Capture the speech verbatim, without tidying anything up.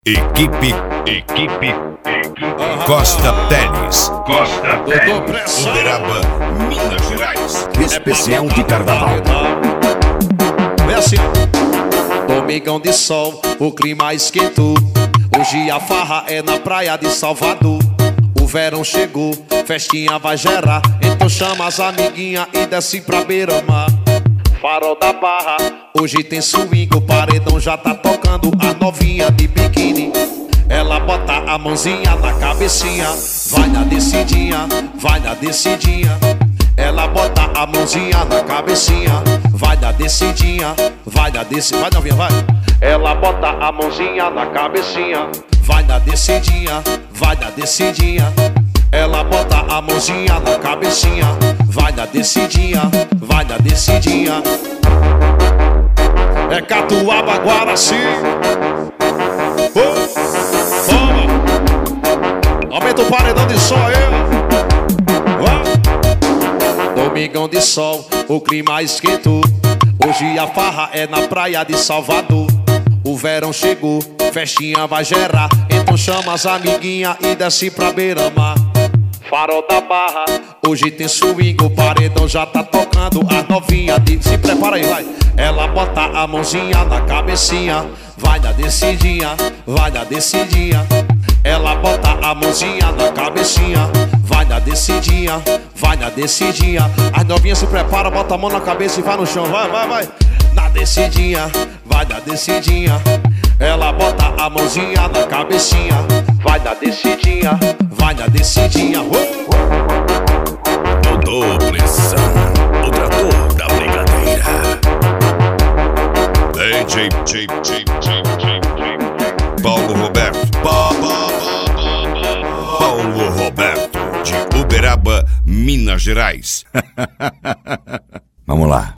Equipe, equipe, Costa Teles, Costa Teles, Uberaba, Minas Gerais. Especial de carnaval. Vem assim, domingão de sol, o clima esquentou. Hoje a farra é na praia de Salvador. O verão chegou, festinha vai gerar. Então chama as amiguinhas e desce pra beira-mar. Farol da Barra, hoje tem swing, o paredão já tá tocando. A novinha de biquíni, ela bota a mãozinha na cabecinha. Vai na descidinha, vai na descidinha. Ela bota a mãozinha na cabecinha. Vai na descidinha, vai na descidinha. Vai novinha, vai. Ela bota a mãozinha na cabecinha. Vai na descidinha, vai na descidinha. Ela bota a mãozinha na cabecinha. Vai na descidinha, vai na descidinha. É Catuaba, Guaraci. Oh, toma. Aumenta o paredão de som aí. Oh. Domingão de sol, o clima esquentou. Hoje a farra é na praia de Salvador. O verão chegou, festinha vai gerar. Então chama as amiguinhas e desce pra beira-mar. Farol da Barra, hoje tem swing, o paredão já tá tocando. A novinha de... Se prepara aí, vai. Ela bota a mãozinha na cabecinha. Vai na descidinha, vai na descidinha. Ela bota a mãozinha na cabecinha. Vai na descidinha, vai na descidinha. As novinhas se prepara, bota a mão na cabeça e vai no chão. Vai, vai, vai. Na descidinha, vai na descidinha. Ela bota a mãozinha na cabecinha. Vai na descidinha, vai na descidinha. uh! Dodô Pressão, o trator da brincadeira. D J, J, J, J, J, J. Paulo Roberto, pa, pa, pa, pa, Paulo Roberto, de Uberaba, Minas Gerais. Vamos lá.